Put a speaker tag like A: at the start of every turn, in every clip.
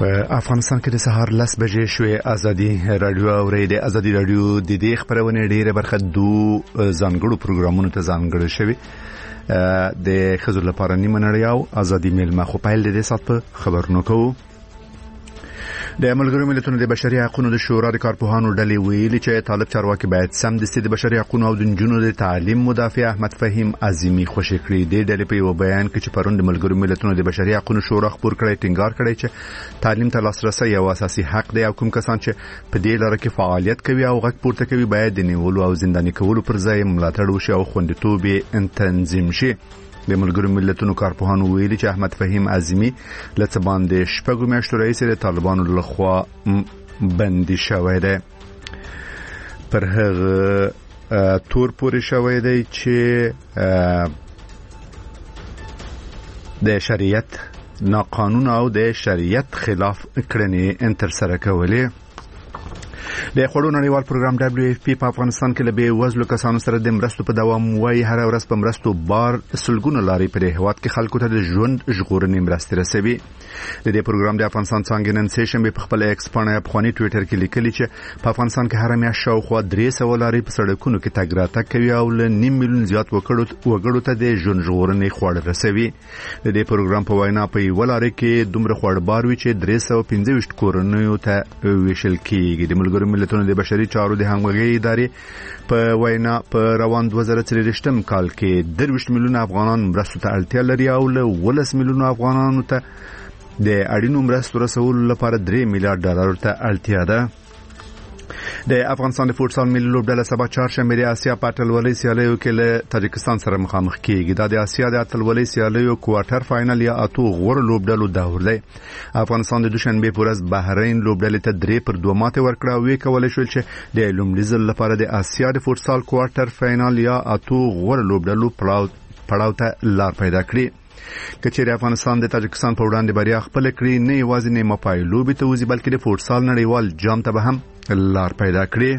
A: په افغانستان کې د سهار 10 بجې شوې ازادي رادیو اوریدي. ازادي رادیو د دې خبرونه ډیره برخه ځانګړو پروګرامونو ته ځانګړې شوی د خزر لپاره نیمه نړۍ او ازادي میلمه خو په دې سات په خبرونو کوو. د ملګرو ملتونو د بشري حقوقو د شورا د کارپوهانو ډلې ویلي چې طالب چارواکي باید سمدستي د بشري حقوقو او د نجونو د تعلیم مدافع احمد فهیم عظیمی خوشی کړی. د ډلې په یو بیان کې چې پرون د ملګرو ملتونو د بشري حقوقو شورا خبر کړی ټینګار کړی چې تعلیم ته لاسرسي یو اساسي حق دی او کوم کسان چې په دې لاره کې فعالیت کوي او غږ پورته کوي باید د نیولو او زنداني کولو پر ځای ملاتړ وشي او خوندیتوب یې تنظیم شي. د ملګرو ملتونو کارپوهانو ویلي چې احمد فهیم عظیمی لڅ باندې شپږ میاشتې راهیسې د طالبانو لخوا بندي شوی دی. پر هغه تور پورې شوی دی چې د شریعت ناقانون او د شریعت خلاف کړنې تر سره کولې. د خړو نړیوال پروګرام WFP په افغانستان کې لبه وزلو کسانو سره د مرستو په دوام وای هر ورځ په مرستو بار سلګونه لاري په هواد کې خلکو ته د ژوند ژغورنې مرستې رسوي. د دې پروګرام د افغانستان څنګه نن سیشن په خپل ایکس باندې په خوني ټوئیټر کې لیکلي چې په افغانستان کې هر میاشت شاوخوا 300 لاري په سړکونو کې تګ راتګ کوي او ل 9 میلیون زیات وګړو ته د ژوند ژغورنې خواړه رسوي. د دې پروګرام په وینا په ولاري کې دومره خواړه بار وی چې 315 کورنیو ته ویشل کیږي. د ملګرو ملتونو د بشري چارو د همغږي ادارې په وینا په روان 2023 کال کې 23 میلیون افغانان مرستو ته اړتیا لري او له 10 میلیون افغانانو ته د اړینو مرستو رسولو لپاره 3 میلیارډ ډالر ته اړتیا ده. د افغانستان د فوټسال ملي لوبډله سبا چهارشنبه د اسیا په اتلولۍ سیالیو کې له تاجکستان سره مخامخ کیږي. دا د اسیا د اتلولۍ سیالیو کوارټر فائنل یا اتو غوړ لوبډلو دور دی. افغانستان د دوشنبه په ورځ بحرین لوبډلې ته 3-2 ماته ورکړه او کولای شو چې د لومړي ځل لپاره د اسیا د فوټسال کوارټر فائنل یا اتو غوړ لوبډلو پړاو ته لار پیدا کړي. کچېره افغانستان د تاجکستان په وړاندې بریا خپل کړی نه یوازې نه مپایلوبې ته وځي بلکې د فوټسال نړیوال جام ته به هم لار پیدا کړي.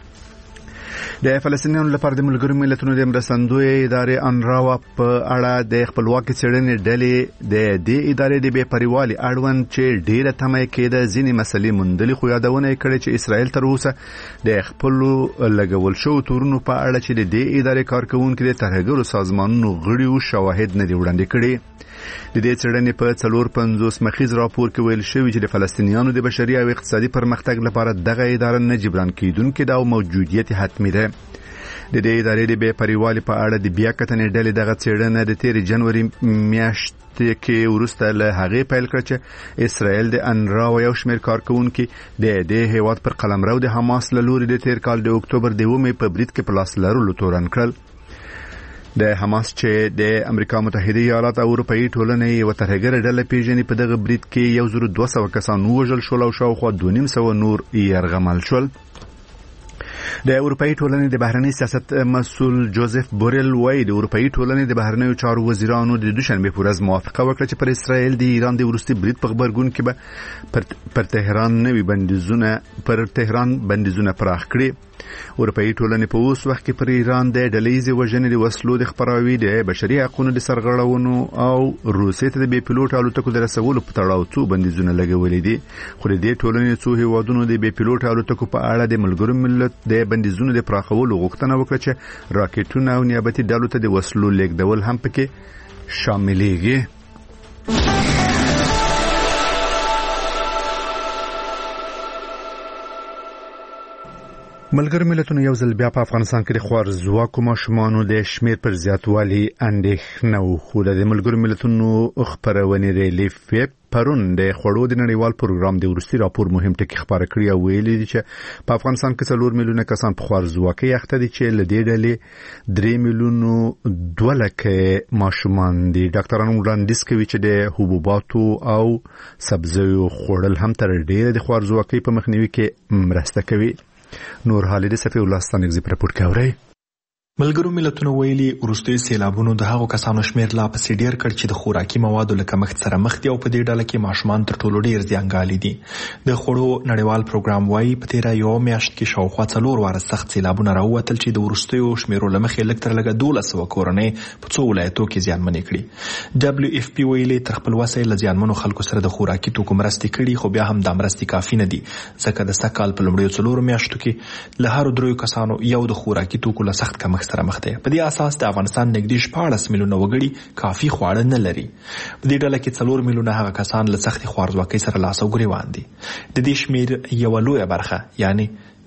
A: د فلسطینیانو لپاره د ملګرو ملتونو د مرستندوی ادارې انراوا په اړه د خپلواکي څېړنې ډلې د دې ادارې د بې پریوالي اړوند چې ډیره تمه کېده ځینې مسلې مندلې خو یادونه کړې چې اسرائیل تر اوسه د خپل لګول شو تورونو په اړه چې د دې ادارې کارکونکو د ترهګرو سازمانونو غړي او شواهد نه دی وړاندې کړي. د دې څېړنې په 450 مخیز راپور کې ویل شوی چې د فلسطینیانو د بشري او اقتصادي پرمختګ لپاره دغه اداره نه جبران کیدونکې دا موجودیت حتمی ده. د دې ادارې د بې پریوالي په اړه د بیا کتنې ډلې دغه څېړنه د 13 جنوري میاشتې کې وروسته له هغې پیل کړ چې اسرائیل د انراوا یو شمېر کارکونکو د دې هیواد پر قلمرو د حماس له لوري د تیر کال د اکتوبر د 2 په برید کې پلاس لرلو تورن کړل. د حماس چې د امریکا متحده ایالات او اروپאי ټولنې یو ترهګر ډله پیژني په دغه برید کې 1200 کسان وژل شول او شاوخوا 250 نور یرغمل شول. د اروپאי ټولنې د بهرنی سیاست مسؤل جوزف بورل وای د اروپאי ټولنې د بهرنیو چارو وزیرانو د دوشنبه په ورځ موافقه وکړه چې پر اسرائیل د ایران د وروستي برید په خبرګون کې به پر تهران نوي بندیزونه پراخ کړي. اروپאי ټولنې په اوس وخت کې پر ایران د ډلهیزې وژنې د وسلو د خپراوي د بشري حقوقو د سرغړونو او روسیې ته د بې پیلوټ الوتکو د رسولو په تړاو څو بندیزونه لګولې دي. خو د دې ټولنې څو هیوادونو د بې پیلوټ الوتکو په اړه د ملګرو ملت د بندیزونو د پراخولو غوښتنه وکړه چې راکټونه او نیابتي ډلو ته د وسلو لیږدول هم پکې شاملېږي. ملګرو ملتونو یو ځل بیا په افغانستان کې د خوارزواکو ماشومانو د شمیر پر زیاتوالي اندېښنه وښوده. د ملګرو ملتونو خبرونه ریلیف پرون د خړو د نړیوال پروګرام د ورستي راپور مهم ټکی خبره کړی او ویلي چې په افغانستان کې 4 میلیونه کسان په خوارزواکۍ اخته دي چې له دې ډلې 3 میلیونو 2 لکه ماشومان دي. ډاکټرانو وړاندیز کوي چې د حبوباتو او سبزیو خوړل هم تر ډیره د خوارزواکۍ په مخنیوي کې مرسته کوي. نور حالی د صفی الله ستانګزی پر رپورټ کوي.
B: ملګرو ملتونو ویلي وروستیو سیلابونو د هغو کسانو شمېر لا پسې ډېر کړ چې د خوراکي موادو له کمښت سره مخ دي او په دې ډله کې ماشومان تر ټولو ډېر زیانګالي دي. د خوړو نړیوال پروګرام وایي په تېره یوه میاشت کې شاوخوا 4 واره سخت سیلابونه راووتل چې د وروستیو شمېرو له مخې لږ تر لږه 1200 کورنۍ په 2 ولایتو کې زیانمنې کړي. WFP ویلي تر خپل وسه له زیانمنو خلکو سره د خوراکي توکو مرستې کړي، خو بیا هم دا مرستې کافي نه دي ځکه د سږ کال په لومړیو 4 میاشتو کې له هرو 3 کسانو یو د خوراکي توکو له سخت کمښت سره مخ دی. په دې اساس د افغانستان نږدې 14 میلیونه وګړي کافي خواړه نه لري. په دې ډله کې 4 میلیونه هغه کسان له سختې خوارځواکۍ سره لاس او ګریوان دي. د دې شمېر یوه لویه برخه یعنی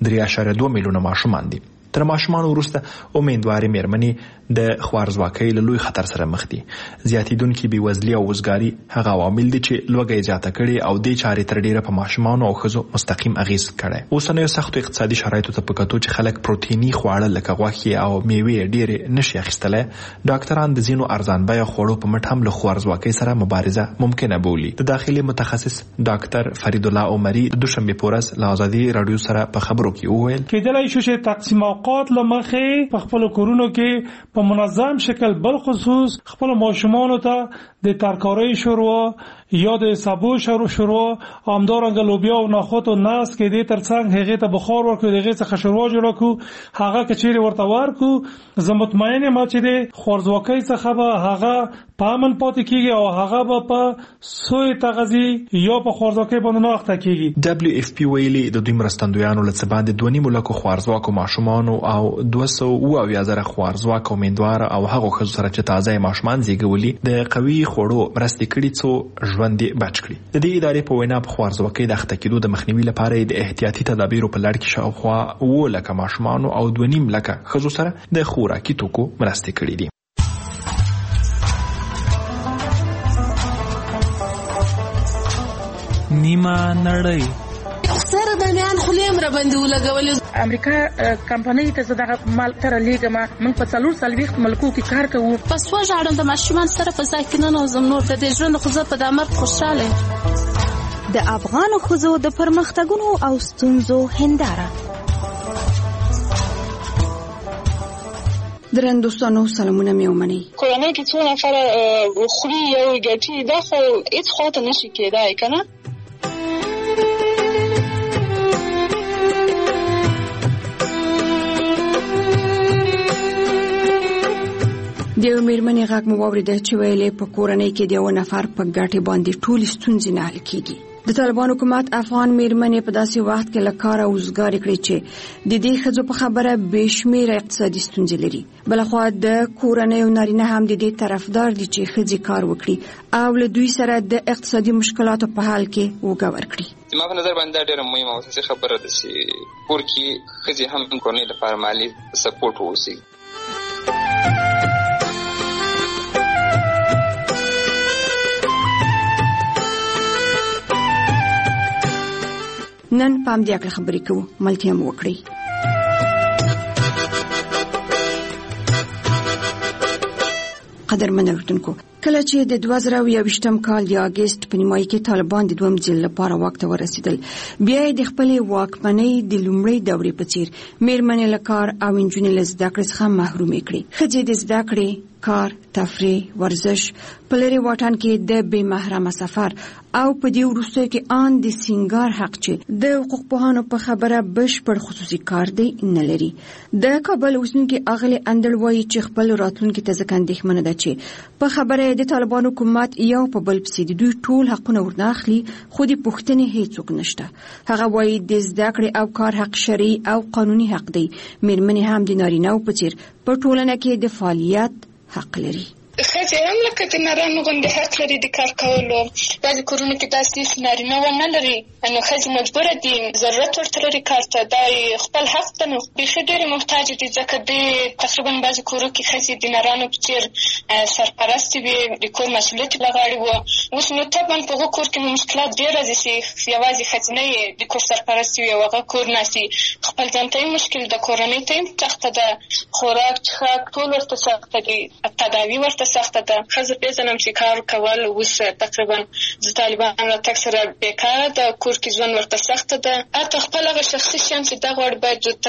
B: 3.2 میلیونه ماشومان دي. تر ماشومان وروسته امیندوارې مېرمنې د خوارځواکۍ له لوی خطر سره مخ دي. زیاتېدونکې بېوزلي او وزګاري هغه عوامل دي چې لوږه یې زیاته کړې او دې چارې تر ډېره په ماشومانو او ښځو مستقیم اغېز کړی. اوسنیو سختو اقتصادي شرایطو ته په کتو چې خلک پروتیني خواړه لکه غوښې او میوې ډېرې نشي اخیستلی، ډاکټران د ځینو ارزان بیه خوړو په مټ هم له خوارځواکۍ سره مبارزه ممکنه بولي. د داخلي متخصص ډاکټر فرید الله عمري د دوشنبې په ورځ له ازادي راډیو سره په خبرو کې وویل
C: کېدلای شو چې تقسیم اوقات له مخې په خپلو کورونو کې په منظم شکل بل خصوص خپل ماشومانو ته د ترکارۍ شوروا یا د سبو شوروا همدارنګه لوبیا او نخود او ناس کې دې ترڅنګ هغه ته بخار ورکړو، دغه څخه شوروا جوړ کړو، هغه کچېری ورته ورکو. زه مطمئن یم چې د خوارځواکۍ څخه به هغه پامن پاتې کیږي او هغه به په سوی تغذی یا په خوارځواکۍ باندې نه اخته کیږي.
B: WFP ویلي د دوی مرستندویانو له څه باندې 2.5 لکو خوارځواکو ماشومانو او 200,000 خوارځواکو امیندوار او هغو ښځو سره چې تازه ماشومان زیږولي د قوي خوړو مرستې کړي څو ژوند یې بچ کړي. د دې ادارې په وینا په خوارځواکۍ د اخته کېدو د مخنیوي لپاره د احتیاطي تدابیرو په لړ کې شاوخوا 7 لکه ماشومانو او 2.5 لکه ښځو سره د خوراکي توکو مرستې کړي دي.
D: نیمه نړۍ
E: سره د میان خلیم را باندې ولګولې.
F: امریکا کمپنۍ ته زداغه مال تر لیګه ما من په 4 ملکو کې کار کوو.
E: پس وژاړم د ماشومان سره په ځای کې نه نوزم نور د دې ژوند خو زه په دامر خوشاله.
G: د افغان ښځو د پرمختګونو او ستونزو هنداره.
H: درندوستانو سلامونه مې ومنئ.
I: کورنۍ کې څو نفره خوري یو ګټي دا خو هیڅ خواته نشي کېدای کنه.
H: د یو مېرمنې غږ مو واورېده چې ویلې په کورنۍ کې د یو نفر په ګټې باندې ټولې ستونزې نه حل کېږي. د طالبانو حکومت افغان مېرمنې په داسې وخت کې له کاره وزګارې کړې چې د دې ښځو په خبره بې شمېره اقتصادي ستونزې لري. بلخوا د کورنیو نارینه هم د دې طرفدار دي چې ښځې کار وکړي او له دوی سره د اقتصادي مشکلاتو په حال کې وګه ورکړي.
J: زما په نظر باندې ډېره مهمه او اساسي خبره ده چې کور کې ښځې هم کورنۍ لپاره مالي سپورټ واوسي.
H: نن پام دې اکل خبرې کوو، ملتیا مو وکړئ. قدرمن اورېدونکو، کله چې د 2021 کال د اگست په نیمایي کې طالبان د دویم ځل لپاره واک ته ورسېدل، بیا یې د خپلې واکمنۍ د لومړۍ دورې په څېر مېرمنې له کار او نجونې له زده کړې څخه محرومې کړې. ښځې د زده کړې، کار، تفریح، ورزش، په لرې واټن کې د بې محرمه سفر او په دې وروستیو کې ان د سینګار حق چې د حقوق پوهانو په خبره بشپړ خصوصي کار دی نه لري. د کابل اوسیدونکي اغلې اندړ وایي چې خپل راتلونکي ته ځکه اندېښمنه ده چې په خبره د طالبانو حکومت یو په بل پسې د دوی ټول حقونه ورناخلي، خو د پوښتنې هیڅوک نشته. هغه وایي د زده کړې او کار حق شرعي او قانوني حق دی. مېرمنې هم د نارینه‌و په څېر په ټولنه کې د فعالیت حق لري.
I: ښځې هم لکه د نارینه غوندې حق لري د کار کولو. بعضې کورونو کې داسې نارینه ونه لري، نو ښځې مجبوره دي، ضرورت ورته لري کار ته، دا خپل حق ده. نو بیخي ډېرې محتاجې دي، ځکه د تقریبا بعضې کورو کې ښځې د نارانو په څېر سرپرستې وي، د کور مسؤلیت یې له غاړې وه. اوس نو طبعا په هغو کور کې نو مشکلات ډېر راځي چې یوازې ښځینه یې د کور سرپرستې وي او هغه کور ناستي. خپل ځان ته یې مشکل ده، کورنۍ ته یې سخته ده، خوراک څښاک ټول ورته سخته دي، تداوي ورته سخته ده. ښځه پېژنم چې کار کول اوس تقریبا د طالبانو راتګ سره بېکاره ده، کور کې ژوند ورته سخته ده. حتی خپل هغه شخصي شیان چې دا غواړي باید ترلاسه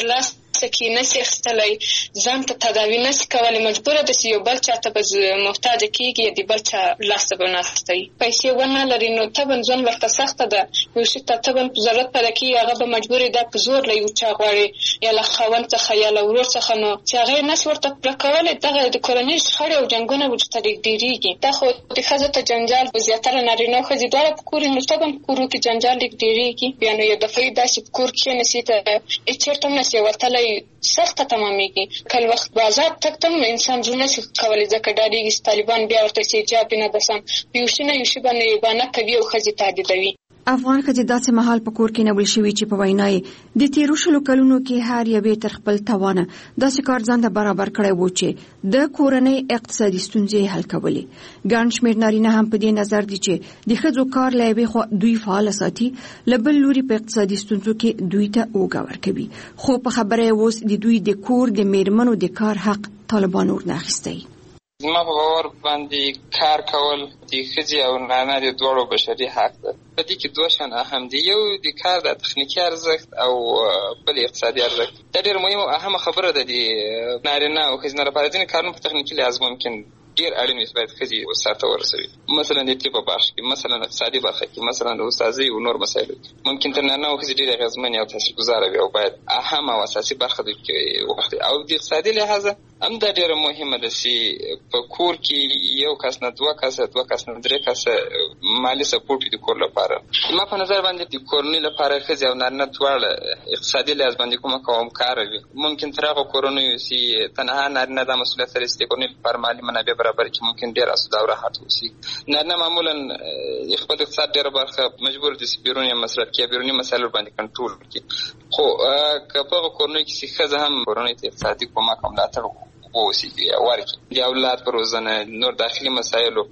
I: کې نشي اخیستلی، ځان ته تداوي نشي کولی، مجبوره ده چې یو بل چا ته به محتاجه کېږي، د بل چا لاس ته به ناستوي. پیسې ونه لري نو طبعا ژوند ورته سخته ده. یو شي ته طبعا ضرورت پیدا کېږي، هغه به مجبور ده په زور له یو چا غواړي، یا له خاوند څخه یا له ورور څخه، نو چې هغه یې نشي ورته پوره کولی. دغه د کورنۍ شخړې او جنګونه به ورته ډېرېږي. دا خو د ښځو ته جنجال په زیاتره نارینه او ښځې دواړه په کور نو طبعا په کورو کې جنجال ډېرېږي. بیا نو یو دفعې داسې په کور کښېنسي ته هېڅ چېرته هم نشي وتلی، سخته تمامېږي. کله وخت به آزاد تګ ته هم انسان زړه نشي کولی، ځکه ډارېږي چې طالبان بیا ورته چې حجاب نه بسم، په یو شي نه یو شي باندې یې بانه کوي او ښځې تهدیدوي.
H: افغان ښځې داسې مهال په کور کې نبل شوي چې په وینا یې د تیرو 20 کلونو کې هر یوې تر خپل توانه داسې کار ځان ته برابر کړی و چې د کورنۍ اقتصادي ستونزې حل کولې. ګڼ شمېر نارینه هم په دې نظر دي چې د ښځو کار له یوې خوا دوی فعاله ساتي، له بل لوري په اقتصادي ستونزو کې دوی ته اوږه ورکوي. خو په خبره یې اوس د دوی د کور د میرمنو د کار حق طالبانو ورنه اخیستی.
J: زما په باور باندې کار کول د ښځې او نارینه د دواړو بشري حق ده. په دې کې دوه شیان اهم دي، یو د کار د تخنیکي ارزښت او بل اقتصادي ارزښت. دا ډېر مهم او اهمه خبره ده د نارینه او ښځینه لپاره. ځینې کارونه په تخنیکي لحاظ ممکن ډېر اړین وي باید ښځې سرته ورسوي، مثلا د طب په برخه کې، مثلا اقتصادي برخه کې، مثلا د استاذۍ او نور مسایلو کې ممکن تر نارینه او ښځې ډېرې اغېزمنې او تاثیرګذاره وي او باید اهمه او اساسي برخه دوی کې وخت. او د اقتصادي لحاظه هم دا ډېره مهمه ده چې په کور کې یو کس نه دوه کسه، دوه کس نه درې کسه مالي سپورټ وي د کور لپاره. ما په نظر باندې د کورنۍ لپاره ښځې او نارینه دواړه اقتصادي لحاظ باندې کومک کوونکاره وي. ممکن تر هغه کورنیو چې تنها نارینه دا مسؤلیت لري چې د کورنۍ لپاره مالي منابع برابر کړي، ممکن ډېر اسوده او راحت اوسي. نارینه معمولا خپل اقتصاد ډېره برخه مجبور دي چې بیروني مصرف کړي، بیروني مسایل باندې کنټرول کړي. خو که په هغه کورنۍ کې ښځه هم کورنۍ ته اقتصادي کومک او ملاتړ ووسي، ورکړي، د اولاد په روزنه، نور داخلي مسایلو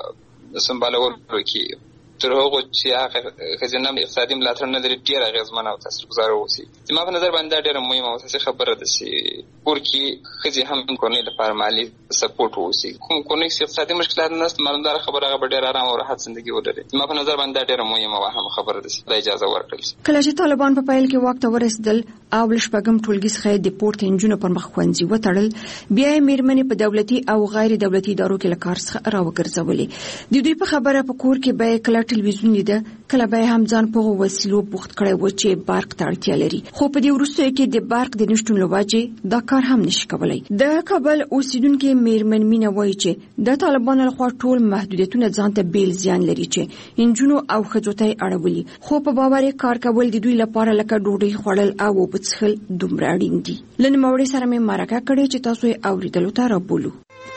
J: په سمبالولو کې، تر هغو چې هغه ښځینه اقتصادي ملاتړ نه لري ډېر اغېزمنه او تاثیرګذاره واوسي. زما په نظر باندې دا ډېره مهمه او اساسي خبره ده چې کور کې ښځې هم کورنۍ لپاره مالي سپورټ واوسي. کوم کورنۍ چې اقتصادي مشکلات نشته، معلومداره خبره هغه به ډېر ارام او راحت زندګي ولري. زما په نظر باندې دا ډېره مهمه او اهمه خبره ده چې دا اجازه ورکړل شي.
H: کله چې طالبان په پیل کې واک ته ورسېدل او له شپږم ټولګي څخه د پورته نجونو پر مخ ښوونځي وتړل، بیا یې میرمنې په دولتي او غیر دولتي ادارو کې له کار څخه راوګرځولې. د دوی په خبره په کور کې به کله ټلویزیون لیده، کله به هم ځان په وسیلو بوخت کړی و چې برق ته اړتیا لري. خو په دې وروستیو کې د برق د نشتون له وجې دا کار هم نشي کولی. د کابل اوسیدونکي میرمن مینه وایي چې د طالبانو لخوا ټول محدودیتونه ځان ته بیل زیان لري چې انجونو او ښځو ته یې اړولي. خو په باور یې کار کول د دوی لپاره لکه ډوډۍ خوړل او اوبه څښل دومره اړین دي. له نوموړي سره مې مرکه کړې چې تاسو یې اورېدلو ته رابولو.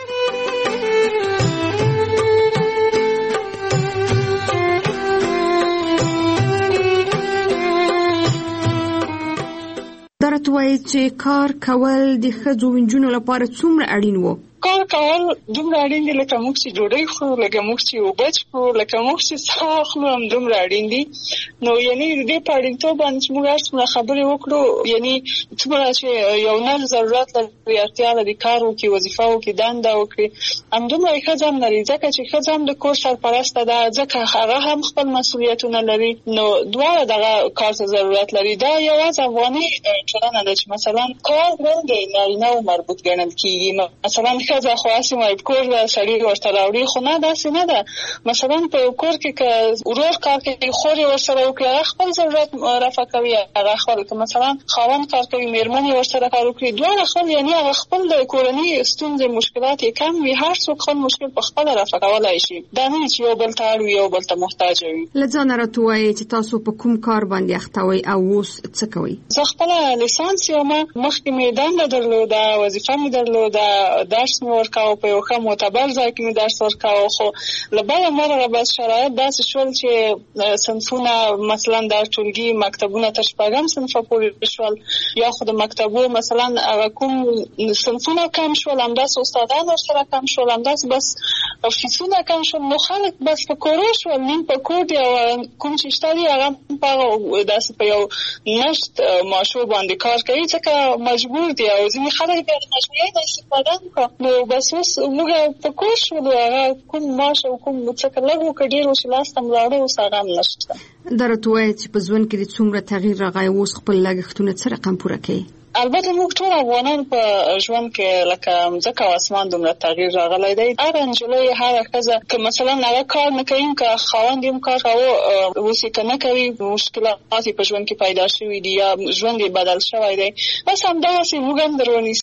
H: درته وایي چې کار کول د ښځو او نجونو لپاره څومره اړین و.
D: کار کول دومره اړین دي لکه موږ چې ډوډۍ خورو، لکه موږ چې اوبه څښو، لکه موږ چې ساه اخلو، هم دومره اړین دي. نو یعنې د دې په اړینتوب باندې چې موږ هر څومره خبرې وکړو، یعنې څومره چې یو نر ضرورت لري، اړتیا لري کار وکړي، وظیفه وکړي، دنده وکړي، همدومره یې ښځه هم لري، ځکه چې ښځه هم د کور سرپرسته ده، ځکه هغه هم خپل مسؤلیتونه لري. نو دواړه دغه کار ته ضرورت لري. دا یوازې افغاني ټولنه ده چې مثلا کار ولې نارینه و مربوط ګڼل کېږي. مثلا ښځه خو هسې وایي کور له سړي ورته راوړي، خو نه، داسې نه ده. مثلا په یو کور کې که ورور کار کوي، خور یې ورسره وکړي، هغه خپل ضرورت رفع کوي، هغه خپل. که مثلا خاوند کار کوي، میرمن یې ورسره کار وکړي، دواړه خپل، یعنې هغه خپل د کورنۍ ستونزې مشکلات یې کم وي، هر څوک خپل مشکل په خپله رفع کولی شي. دا نه چې یو بل ته اړ وي، یو بل ته محتاج وي.
H: له ځانه راته وایي چې تاسو په کوم کار باندې اخته وئ او اوس څه کوئ؟
D: زه خپله لیسانس یم، مخکې مې دنده درلوده، وظیفه مې درلوده، درس مې ورکاوه، په یو ښه معتبر ځای کې مې درس ورکاوه. خو له بله مرغه بس شرایط داسې شول چې صنفونه، مثلا د ټولګي مکتبونه تر شپږم صنفه پورې شول، یا خو د مکتبو مثلا کوم صنفونه کم شول، همداسې استادان ورسره کم شول، همداسې بس فیسونه کم شول. نو خلک بس په کورو شول، نیم په کور دي، او کوم چې شته دي هغه داسې په یو نشت ماشو باندې کار کوي، ځکه مجبور دي. او ځینې خلک بیا د مجبورۍ نه استفاده وکړه. نو نو بس اوس موږ په کور شو هغه کوم ماش او کوم څه لږ کډیر او شلاستم لاړو او سلام نشته
H: درته وایي چې په ژوند کې د څومره تغییر راغی اوس خپل لګښتونه څه رقم پوره کوي
D: البته موږ ټول افغانان په ژوند کې لکه ځکه او اسمان دومره تغییر راغلی دی هر نجلۍ هر ښځه که مثلا هغه کار نه کوي که خاوند یې کار کوي اوس یې که نه کوي مشکلات په ژوند کې پیدا شوي دي یا ژوند یې بدل شوی دی بس همدغسې موږ هم در ونیسو